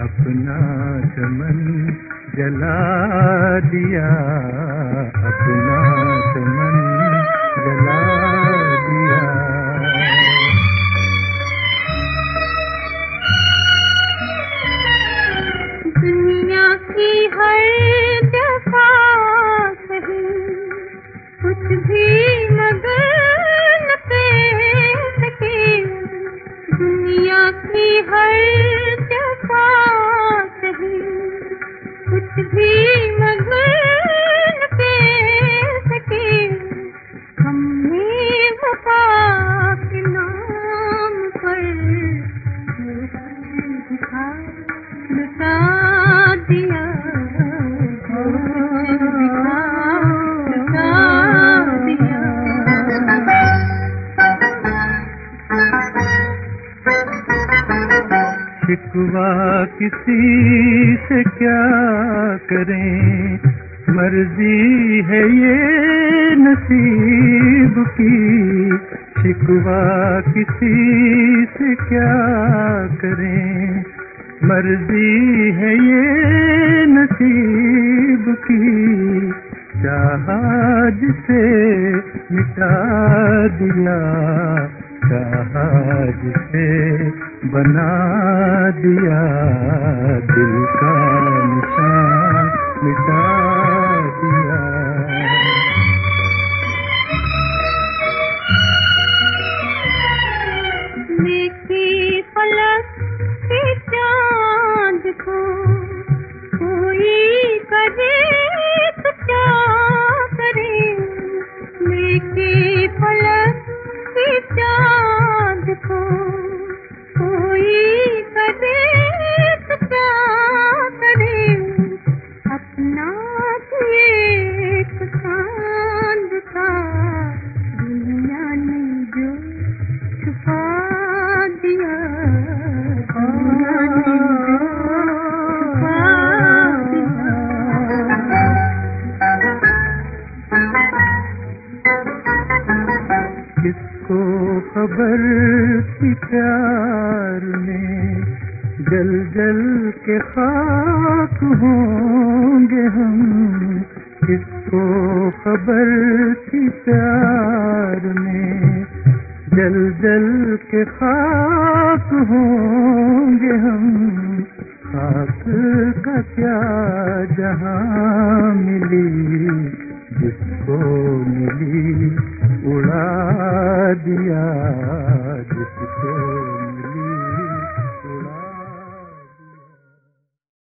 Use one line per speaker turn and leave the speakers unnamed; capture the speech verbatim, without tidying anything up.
अपना चमन जला दिया, अपना चमन जला दिया।
दुनिया की हर दफा सही कुछ भी मगर न पे सके, दुनिया की हर दफा सही कुछ भी मगर न पे सके। हमने वफा के नाम पर जो कुछ दिखा लुटा दिया, जो कुछ दिखा लुटा दिया।
शिकवा किसी से क्या करें, मर्जी है ये नसीब की। शिकवा किसी से क्या करें, मर्जी है ये नसीब की। चाहा जिसे मिटा दिया, चाहा जिसे बना दिया, दिल का निशान मिटा दिया।
देखी फलक के चांद को कोई करे तो क्या करे, देखी फलक के चांद को कोई करे तो क्या करे। अपना एक चांद था दुनिया ने जो छुपा दिया, दुनिया ने जो छुपा दिया।
किसको खबर थी प्यार में जल जल के खाक होंगे हम। किसको खबर थी प्यार में जल जल के खाक होंगे हम। खाक का क्या जहां मिली, जिसको मिली उड़ा दिया, जिसको